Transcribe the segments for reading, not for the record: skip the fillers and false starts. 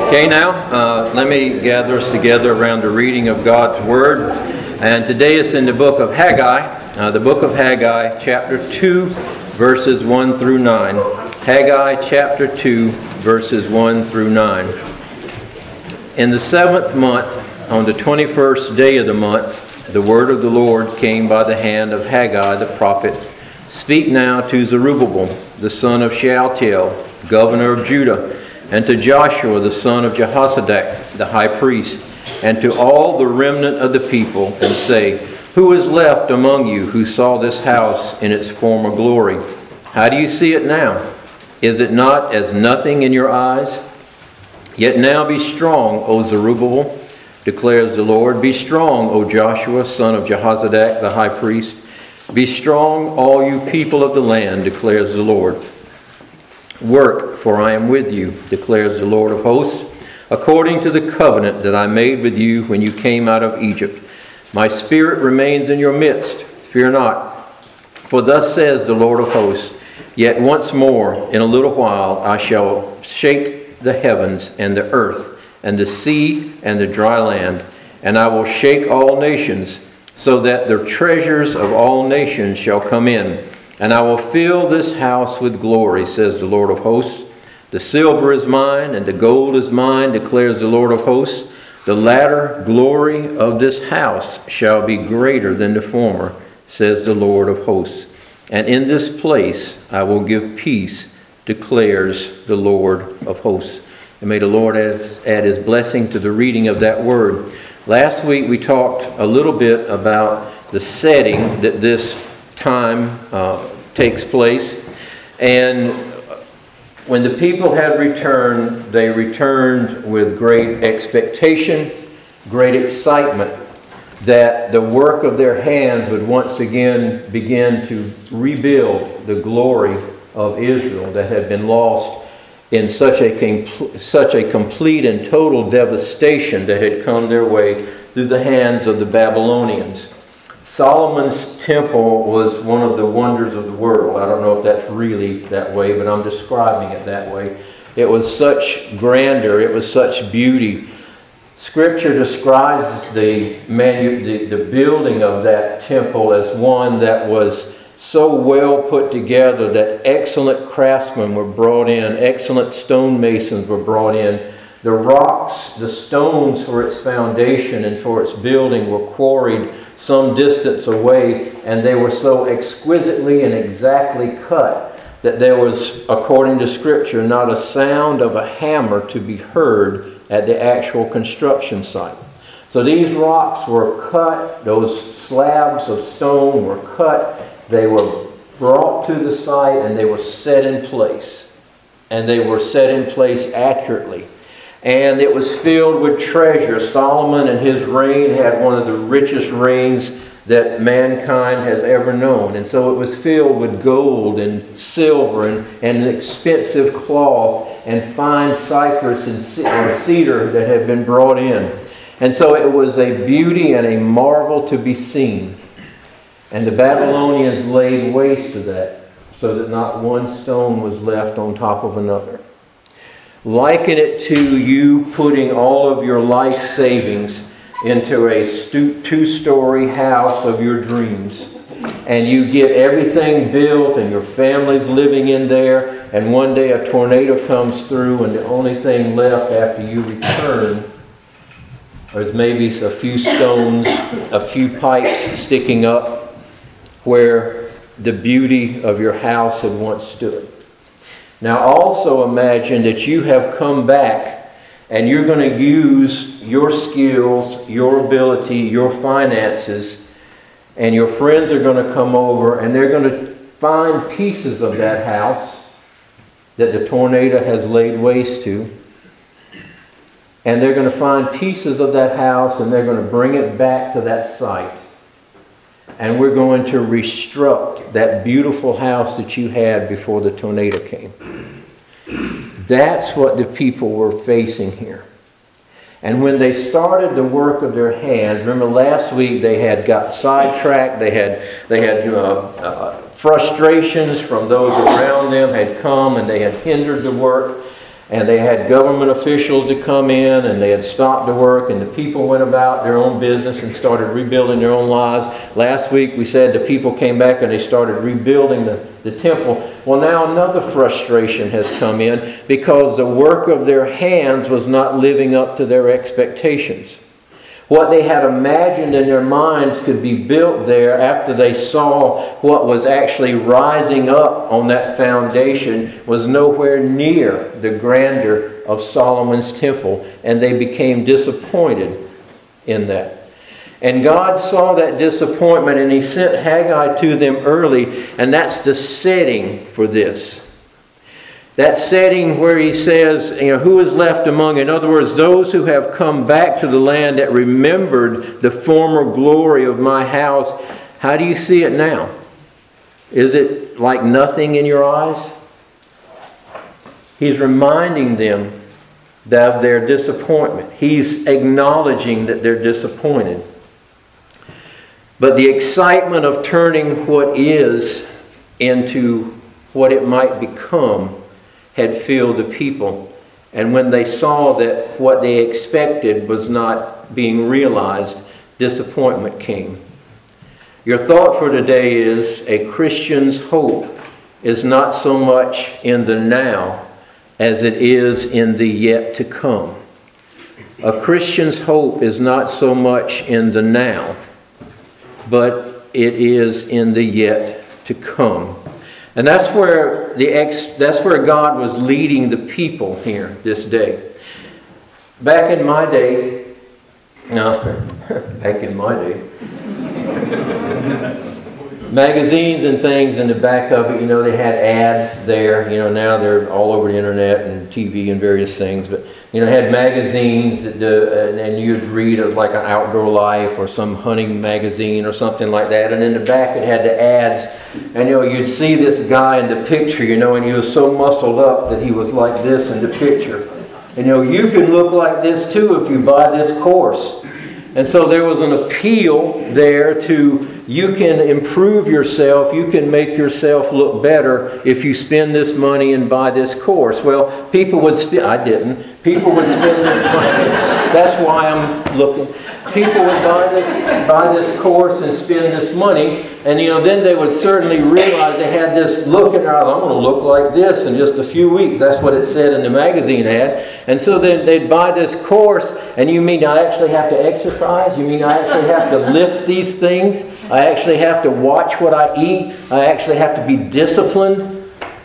Okay, now let me gather us together around the reading of God's Word. And today it's in the book of Haggai, chapter 2, verses 1 through 9. Haggai chapter 2, verses 1 through 9. In the 7th month, on the 21st day of the month, the word of the Lord came by the hand of Haggai the prophet. Speak now to Zerubbabel, the son of Shealtiel, governor of Judah, and to Joshua, the son of Jehozadak, the high priest, and to all the remnant of the people, and say, Who is left among you who saw this house in its former glory? How do you see it now? Is it not as nothing in your eyes? Yet now be strong, O Zerubbabel, declares the Lord. Be strong, O Joshua, son of Jehozadak, the high priest. Be strong, all you people of the land, declares the Lord. Work, for I am with you, declares the Lord of hosts, according to the covenant that I made with you when you came out of Egypt. My spirit remains in your midst. Fear not. For thus says the Lord of hosts, Yet once more, in a little while, I shall shake the heavens and the earth, and the sea and the dry land, and I will shake all nations, so that the treasures of all nations shall come in. And I will fill this house with glory, says the Lord of hosts. The silver is mine, and the gold is mine, declares the Lord of hosts. The latter glory of this house shall be greater than the former, says the Lord of hosts. And in this place I will give peace, declares the Lord of hosts. And may the Lord add his blessing to the reading of that word. Last week we talked a little bit about the setting that this time takes place. And when the people had returned, they returned with great expectation, great excitement that the work of their hands would once again begin to rebuild the glory of Israel that had been lost in such a complete and total devastation that had come their way through the hands of the Babylonians. Solomon's temple was one of the wonders of the world. I don't know if that's really that way, but I'm describing it that way. It was such grandeur, it was such beauty. Scripture describes the building of that temple as one that was so well put together that excellent craftsmen were brought in, excellent stonemasons were brought in. The rocks, the stones for its foundation and for its building were quarried some distance away, and they were so exquisitely and exactly cut that there was, according to Scripture, not a sound of a hammer to be heard at the actual construction site. So these rocks were cut, those slabs of stone were cut, they were brought to the site, and they were set in place. And they were set in place accurately. And it was filled with treasure. Solomon in his reign had one of the richest reigns that mankind has ever known. And so it was filled with gold and silver and expensive cloth and fine cypress and cedar that had been brought in. And so it was a beauty and a marvel to be seen. And the Babylonians laid waste to that so that not one stone was left on top of another. Liken it to you putting all of your life savings into a two-story house of your dreams. And you get everything built and your family's living in there. And one day a tornado comes through and the only thing left after you return is maybe a few stones, a few pipes sticking up where the beauty of your house had once stood. Now also imagine that you have come back and you're going to use your skills, your ability, your finances, and your friends are going to come over and they're going to find pieces of that house that the tornado has laid waste to. And they're going to find pieces of that house and they're going to bring it back to that site. And we're going to reconstruct that beautiful house that you had before the tornado came. That's what the people were facing here. And when they started the work of their hands, remember last week they had got sidetracked. They had frustrations from those around them had come and they had hindered the work. And they had government officials to come in, and they had stopped the work, and the people went about their own business and started rebuilding their own lives. Last week we said the people came back and they started rebuilding the temple. Well, now another frustration has come in because the work of their hands was not living up to their expectations. What they had imagined in their minds could be built there after they saw what was actually rising up on that foundation was nowhere near the grandeur of Solomon's temple, and they became disappointed in that. And God saw that disappointment, and He sent Haggai to them early, and that's the setting for this. That setting where He says, who is left among? In other words, those who have come back to the land that remembered the former glory of my house. How do you see it now? Is it like nothing in your eyes? He's reminding them of their disappointment. He's acknowledging that they're disappointed. But the excitement of turning what is into what it might become had filled the people. And when they saw that what they expected was not being realized, disappointment came. Your thought for today is a Christian's hope is not so much in the now as it is in the yet to come. A Christian's hope is not so much in the now, but it is in the yet to come. And that's where God was leading the people here this day. Back in my day, magazines and things in the back of it, they had ads there. Now they're all over the internet and TV and various things. But, they had magazines and you'd read of like an Outdoor Life or some hunting magazine or something like that. And in the back it had the ads. And, you'd see this guy in the picture, and he was so muscled up that he was like this in the picture. And, you can look like this too if you buy this course. And so there was an appeal there to you can improve yourself, you can make yourself look better if you spend this money and buy this course. Well, people would I didn't. People would spend this money. That's why I'm looking. People would buy this course and spend this money, and then they would certainly realize they had this look in their eyes. I'm going to look like this in just a few weeks. That's what it said in the magazine ad. And so then they'd buy this course, and you mean I actually have to exercise? You mean I actually have to lift these things? I actually have to watch what I eat? I actually have to be disciplined?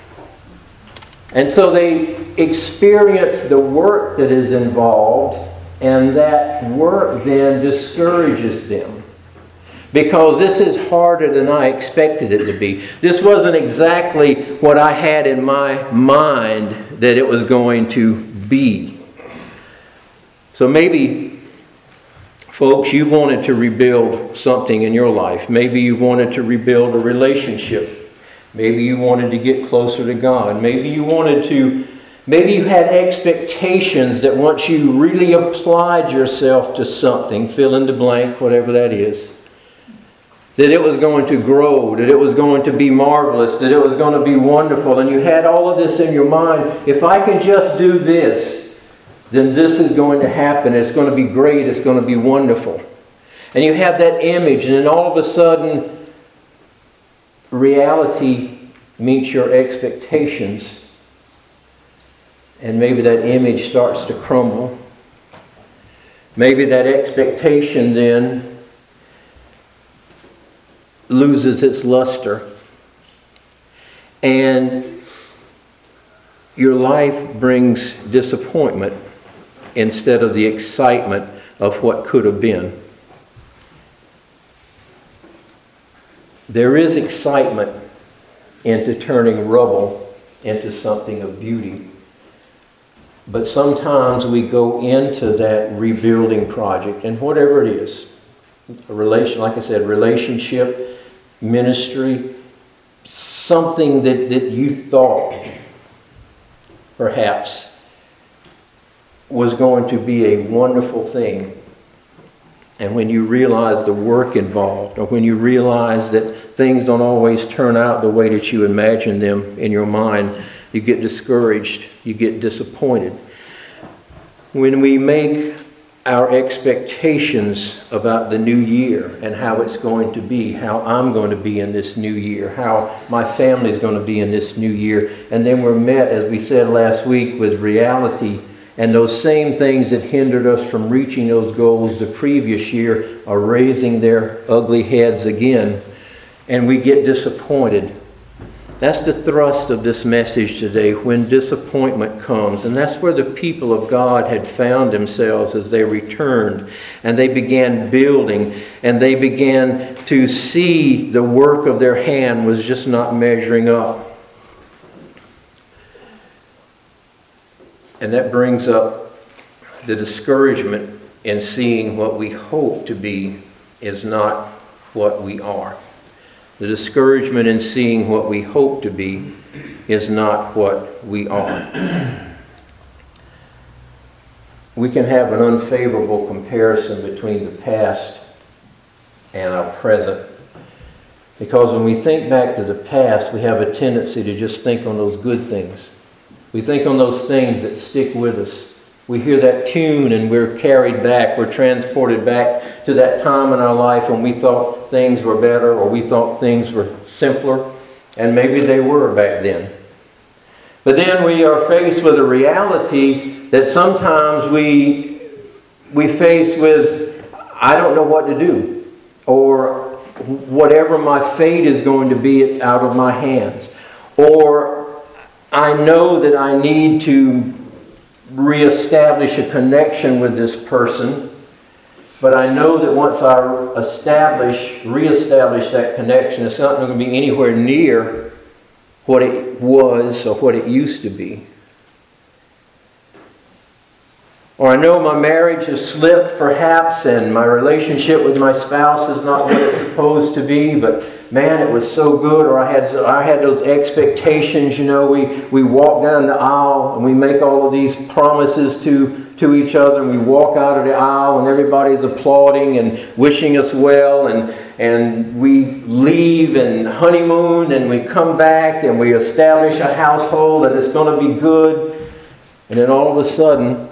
And so they experience the work that is involved, and that work then discourages them. Because this is harder than I expected it to be. This wasn't exactly what I had in my mind that it was going to be. So maybe, folks, you wanted to rebuild something in your life. Maybe you wanted to rebuild a relationship. Maybe you wanted to get closer to God. Maybe you had expectations that once you really applied yourself to something, fill in the blank, whatever that is, that it was going to grow, that it was going to be marvelous, that it was going to be wonderful. And you had all of this in your mind. If I can just do this, then this is going to happen. It's going to be great. It's going to be wonderful. And you have that image, and then all of a sudden, reality meets your expectations. And maybe that image starts to crumble. Maybe that expectation then loses its luster. And your life brings disappointment instead of the excitement of what could have been. There is excitement into turning rubble into something of beauty. But sometimes we go into that rebuilding project, and whatever it is, like I said, relationship, ministry, something that you thought perhaps was going to be a wonderful thing. And when you realize the work involved, or when you realize that things don't always turn out the way that you imagine them in your mind, you get discouraged, you get disappointed. When we make our expectations about the new year and how it's going to be, how I'm going to be in this new year, how my family is going to be in this new year, and then we're met, as we said last week, with reality, and those same things that hindered us from reaching those goals the previous year are raising their ugly heads again, and we get disappointed. That's the thrust of this message today, when disappointment comes. And that's where the people of God had found themselves as they returned. And they began building. And they began to see the work of their hand was just not measuring up. And that brings up the discouragement in seeing what we hope to be is not what we are. The discouragement in seeing what we hope to be is not what we are. We can have an unfavorable comparison between the past and our present. Because when we think back to the past, we have a tendency to just think on those good things. We think on those things that stick with us. We hear that tune and we're carried back, we're transported back to that time in our life when we thought things were better or we thought things were simpler, and maybe they were back then. But then we are faced with a reality that sometimes we face with, I don't know what to do, or whatever my fate is going to be, it's out of my hands. Or I know that I need to reestablish a connection with this person, but I know that once I reestablish that connection, it's not going to be anywhere near what it was or what it used to be. Or I know my marriage has slipped perhaps, and my relationship with my spouse is not what it's supposed to be, but man, it was so good. Or I had those expectations, we walk down the aisle and we make all of these promises to each other, and we walk out of the aisle and everybody's applauding and wishing us well, and we leave and honeymoon, and we come back and we establish a household that it's going to be good, and then all of a sudden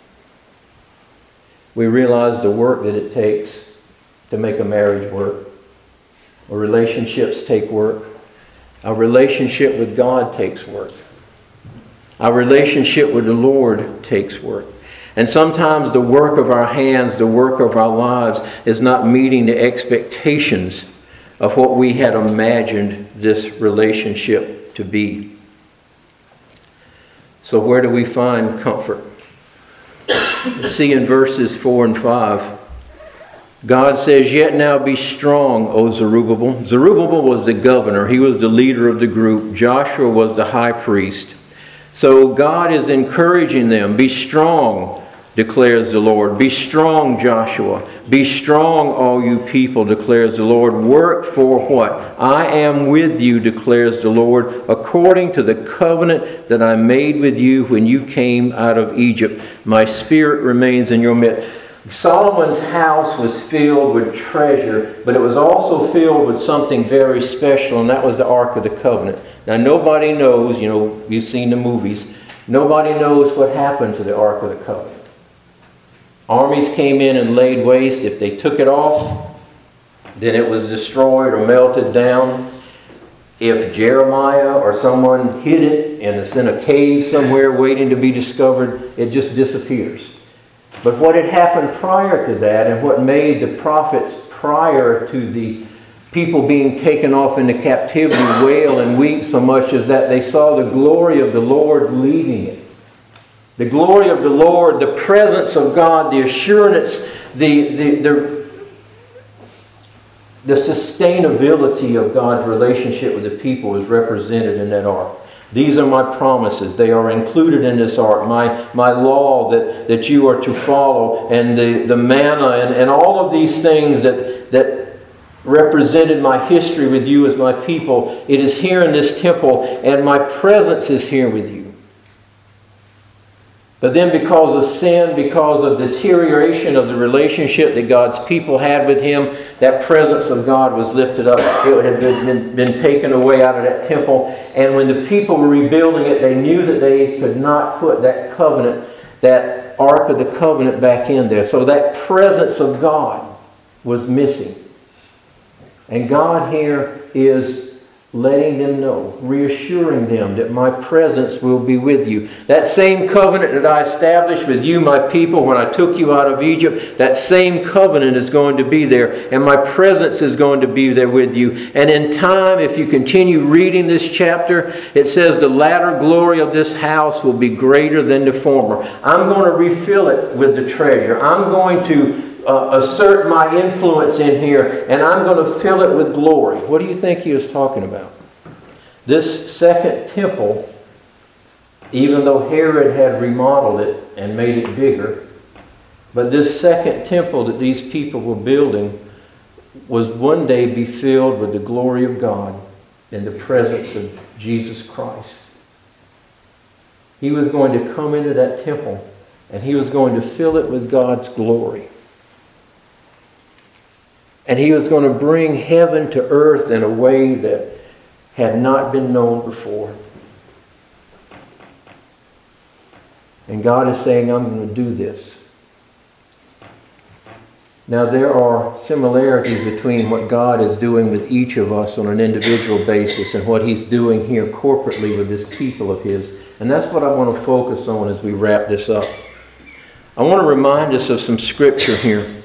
we realize the work that it takes to make a marriage work. Or relationships take work. Our relationship with God takes work. Our relationship with the Lord takes work. And sometimes the work of our hands, the work of our lives, is not meeting the expectations of what we had imagined this relationship to be. So where do we find comfort? See in verses 4 and 5, God says, "Yet now be strong, O Zerubbabel." Zerubbabel was the governor. He was the leader of the group. Joshua was the high priest. So God is encouraging them. Be strong, declares the Lord. Be strong, Joshua. Be strong, all you people, declares the Lord. Work for what? I am with you, declares the Lord, according to the covenant that I made with you when you came out of Egypt. My spirit remains in your midst. Solomon's house was filled with treasure, but it was also filled with something very special, and that was the Ark of the Covenant. Now nobody knows, you've seen the movies, nobody knows what happened to the Ark of the Covenant. Armies came in and laid waste. If they took it off, then it was destroyed or melted down. If Jeremiah or someone hid it and it's in a cave somewhere waiting to be discovered, it just disappears. But what had happened prior to that, and what made the prophets prior to the people being taken off into captivity wail and weep so much, is that they saw the glory of the Lord leading it. The glory of the Lord, the presence of God, the assurance, the sustainability of God's relationship with the people is represented in that ark. These are my promises. They are included in this ark. My law that you are to follow, and the manna, and all of these things that represented my history with you as my people. It is here in this temple, and my presence is here with you. But then because of sin, because of deterioration of the relationship that God's people had with Him, that presence of God was lifted up. It had been taken away out of that temple. And when the people were rebuilding it, they knew that they could not put that covenant, that Ark of the Covenant back in there. So that presence of God was missing. And God here is letting them know, reassuring them that my presence will be with you. That same covenant that I established with you, my people, when I took you out of Egypt, that same covenant is going to be there, and my presence is going to be there with you. And in time, if you continue reading this chapter, it says the latter glory of this house will be greater than the former. I'm going to refill it with the treasure. I'm going to assert my influence in here, and I'm going to fill it with glory. What do you think he was talking about? This second temple, even though Herod had remodeled it and made it bigger, but this second temple that these people were building was one day be filled with the glory of God in the presence of Jesus Christ. He was going to come into that temple, and he was going to fill it with God's glory. And he was going to bring heaven to earth in a way that had not been known before. And God is saying, I'm going to do this. Now there are similarities between what God is doing with each of us on an individual basis and what He's doing here corporately with this people of His. And that's what I want to focus on as we wrap this up. I want to remind us of some scripture here.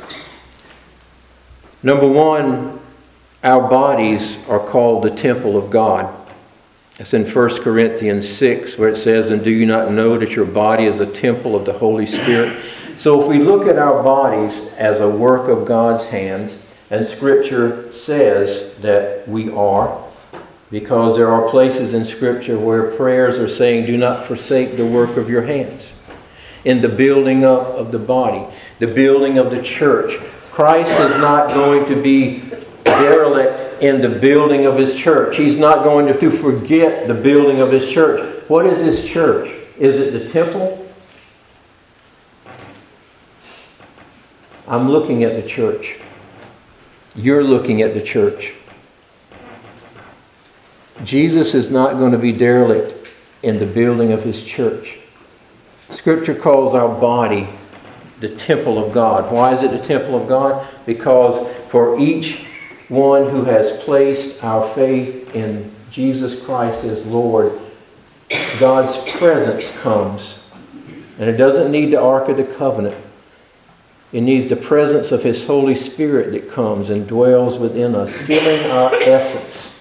Number one, our bodies are called the temple of God. It's in 1 Corinthians 6 where it says, and do you not know that your body is a temple of the Holy Spirit? So if we look at our bodies as a work of God's hands, and Scripture says that we are, because there are places in Scripture where prayers are saying, do not forsake the work of your hands. In the building up of the body, the building of the church. Christ is not going to be derelict in the building of His church. He's not going to forget the building of His church. What is His church? Is it the temple? I'm looking at the church. You're looking at the church. Jesus is not going to be derelict in the building of His church. Scripture calls our body the temple of God. Why is it the temple of God? Because for each one who has placed our faith in Jesus Christ as Lord, God's presence comes. And it doesn't need the Ark of the Covenant. It needs the presence of His Holy Spirit that comes and dwells within us, filling our essence,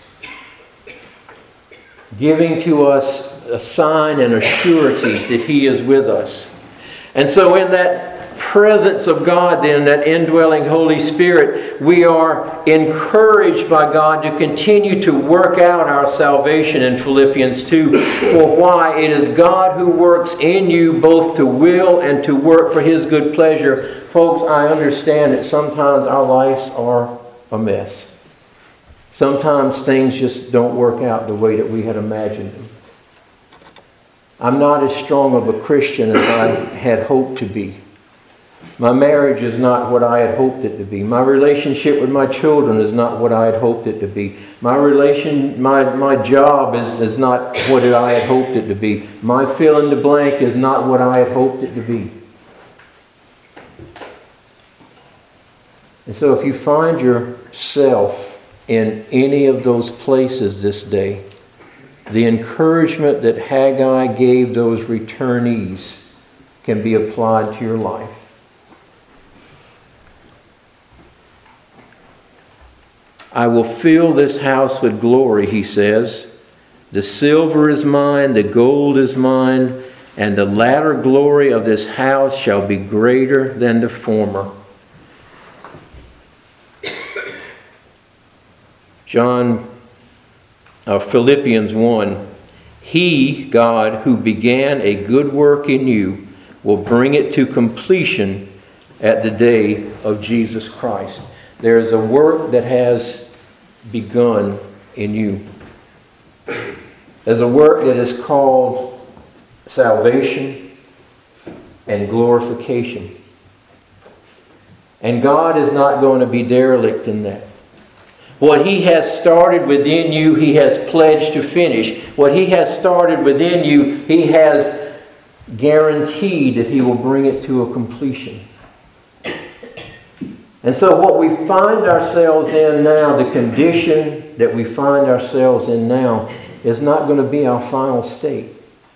giving to us a sign and a surety that He is with us. And so in that presence of God, then, that indwelling Holy Spirit, we are encouraged by God to continue to work out our salvation in Philippians 2. For why? It is God who works in you both to will and to work for His good pleasure. Folks, I understand that sometimes our lives are a mess. Sometimes things just don't work out the way that we had imagined them. I'm not as strong of a Christian as I had hoped to be. My marriage is not what I had hoped it to be. My relationship with my children is not what I had hoped it to be. My job is not what I had hoped it to be. My fill in the blank is not what I had hoped it to be. And so if you find yourself in any of those places this day, the encouragement that Haggai gave those returnees can be applied to your life. I will fill this house with glory, he says. The silver is mine, the gold is mine, and the latter glory of this house shall be greater than the former. Philippians 1. He, God, who began a good work in you, will bring it to completion at the day of Jesus Christ. There is a work that has begun in you. There's a work that is called salvation. and glorification. And God is not going to be derelict in that. What He has started within you, He has pledged to finish. What He has started within you, He has guaranteed that He will bring it to a completion. And so what we find ourselves in now, the condition that we find ourselves in now, is not going to be our final state.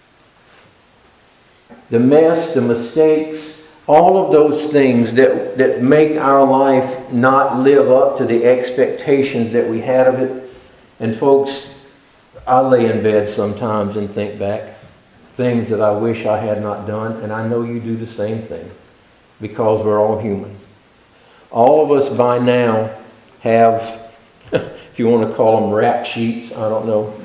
The mess, the mistakes, all of those things that make our life not live up to the expectations that we had of it. And folks, I lay in bed sometimes and think back things that I wish I had not done, and I know you do the same thing, because we're all human. All of us by now have, if you want to call them rap sheets, I don't know.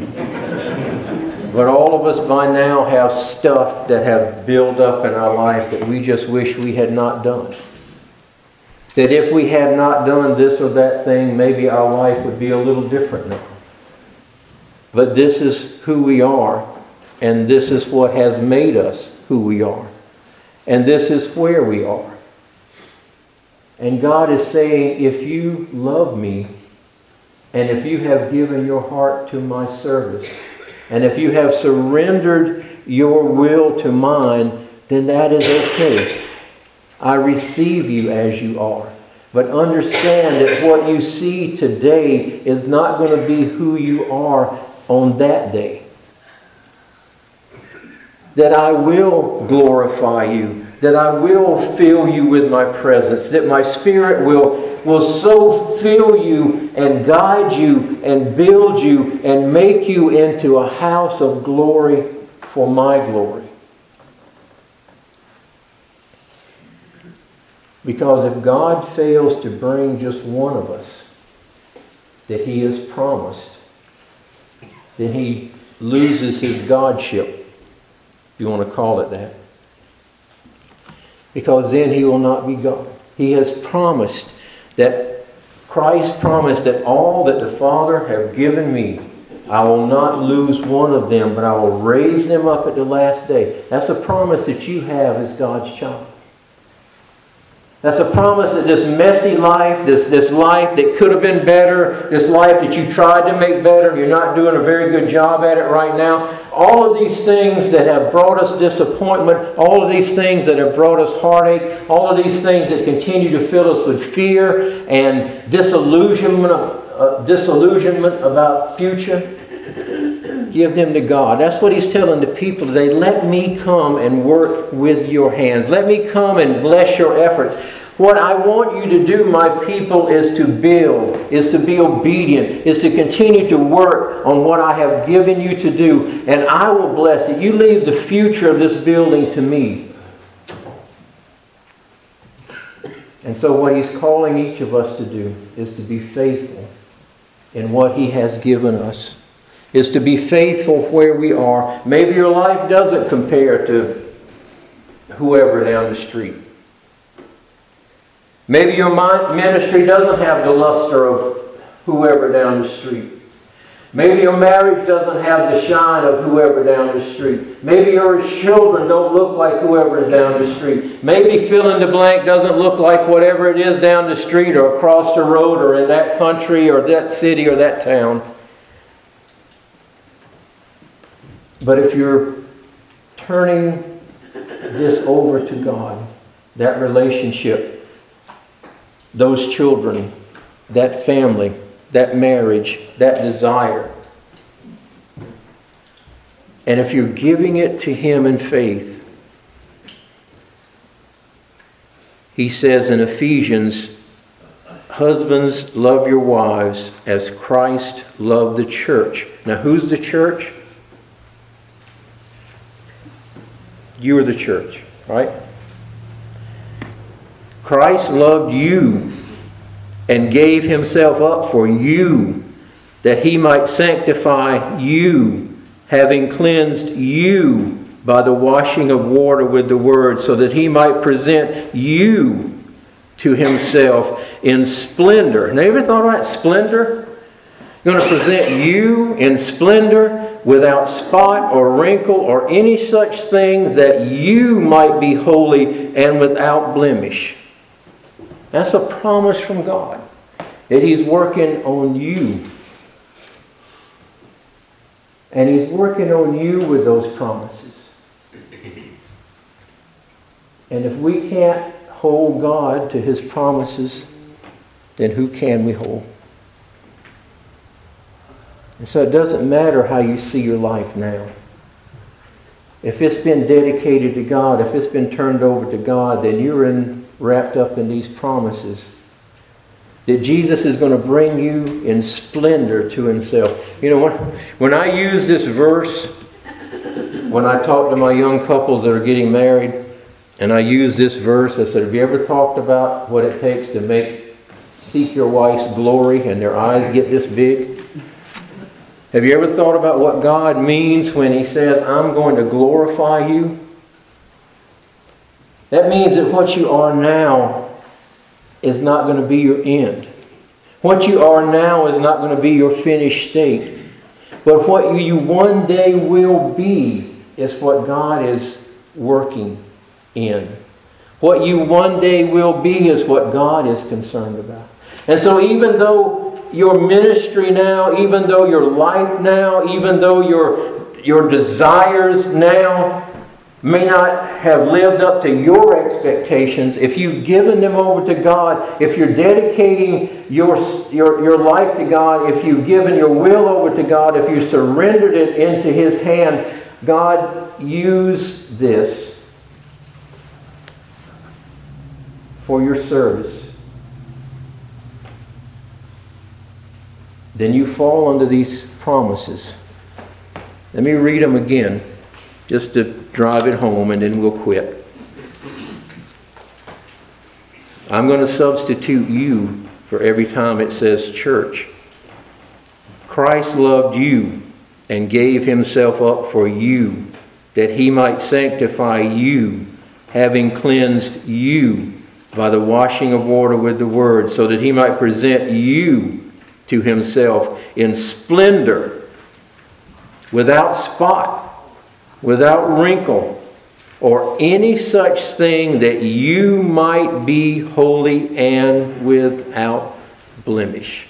But all of us by now have stuff that have built up in our life that we just wish we had not done. That if we had not done this or that thing, maybe our life would be a little different now. But this is who we are, and this is what has made us who we are. And this is where we are. And God is saying, if you love me, and if you have given your heart to my service, and if you have surrendered your will to mine, then that is okay. I receive you as you are. But understand that what you see today is not going to be who you are on that day. That I will glorify you. That I will fill you with my presence. That my Spirit will so fill you and guide you and build you and make you into a house of glory for my glory. Because if God fails to bring just one of us that He has promised, then He loses His Godship, if you want to call it that. Because then He will not be God. He has promised that, Christ promised that all that the Father have given me, I will not lose one of them, but I will raise them up at the last day. That's a promise that you have as God's child. That's a promise that this messy life, this life that could have been better, this life that you tried to make better, and you're not doing a very good job at it right now, all of these things that have brought us disappointment, all of these things that have brought us heartache, all of these things that continue to fill us with fear and disillusionment about future, give them to God. That's what He's telling the people today. Let me come and work with your hands. Let me come and bless your efforts. What I want you to do, my people, is to build, is to be obedient, is to continue to work on what I have given you to do, and I will bless it. You leave the future of this building to me. And so what He's calling each of us to do is to be faithful in what He has given us. Is to be faithful where we are. Maybe your life doesn't compare to whoever down the street. Maybe your ministry doesn't have the luster of whoever down the street. Maybe your marriage doesn't have the shine of whoever down the street. Maybe your children don't look like whoever is down the street. Maybe fill in the blank doesn't look like whatever it is down the street or across the road or in that country or that city or that town. But if you're turning this over to God, that relationship, those children, that family, that marriage, that desire, and if you're giving it to Him in faith, He says in Ephesians, husbands, love your wives as Christ loved the church. Now, who's the church? You are the church, right? Christ loved you and gave Himself up for you, that He might sanctify you, having cleansed you by the washing of water with the Word, so that He might present you to Himself in splendor. Now, you ever thought about splendor? He's going to present you in splendor, without spot or wrinkle or any such thing, that you might be holy and without blemish. That's a promise from God, that He's working on you. And He's working on you with those promises. And if we can't hold God to His promises, then who can we hold? And so it doesn't matter how you see your life now. If it's been dedicated to God, if it's been turned over to God, then you're wrapped up in these promises that Jesus is going to bring you in splendor to Himself. You know, when I use this verse, when I talk to my young couples that are getting married, and I use this verse, I said, have you ever talked about what it takes to seek your wife's glory and their eyes get this big? Have you ever thought about what God means when He says, I'm going to glorify you? That means that what you are now is not going to be your end. What you are now is not going to be your finished state. But what you one day will be is what God is working in. What you one day will be is what God is concerned about. And so even though your ministry now, even though your life now, even though your desires now may not have lived up to your expectations, if you've given them over to God, if you're dedicating your life to God, if you've given your will over to God, if you surrendered it into His hands, God, use this for your service. Then you fall under these promises. Let me read them again, just to drive it home, and then we'll quit. I'm going to substitute you for every time it says church. Christ loved you and gave Himself up for you, that He might sanctify you, having cleansed you by the washing of water with the Word, so that He might present you to Himself in splendor, without spot, without wrinkle, or any such thing, that you might be holy and without blemish.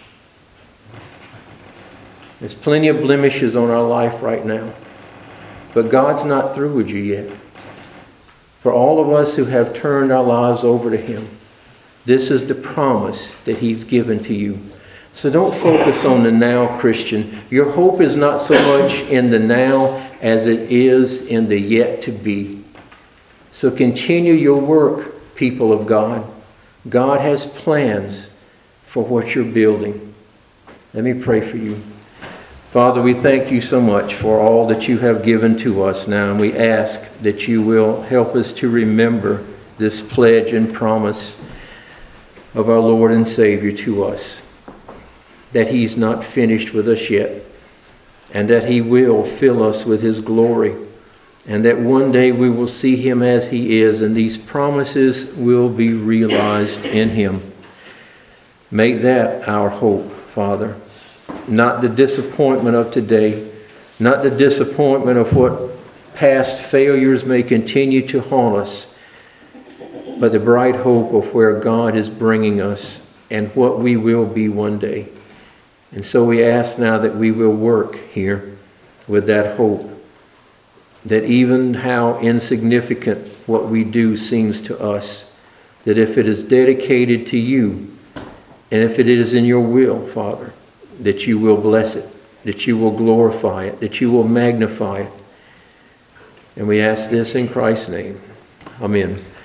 There's plenty of blemishes on our life right now. But God's not through with you yet. For all of us who have turned our lives over to Him, this is the promise that He's given to you. So don't focus on the now, Christian. Your hope is not so much in the now as it is in the yet to be. So continue your work, people of God. God has plans for what you're building. Let me pray for you. Father, we thank you so much for all that you have given to us now, and we ask that you will help us to remember this pledge and promise of our Lord and Savior to us, that He's not finished with us yet, and that He will fill us with His glory, and that one day we will see Him as He is, and these promises will be realized in Him. Make that our hope, Father. Not the disappointment of today, not the disappointment of what past failures may continue to haunt us, but the bright hope of where God is bringing us and what we will be one day. And so we ask now that we will work here with that hope, that even how insignificant what we do seems to us, that if it is dedicated to you, and if it is in your will, Father, that you will bless it, that you will glorify it, that you will magnify it. And we ask this in Christ's name. Amen.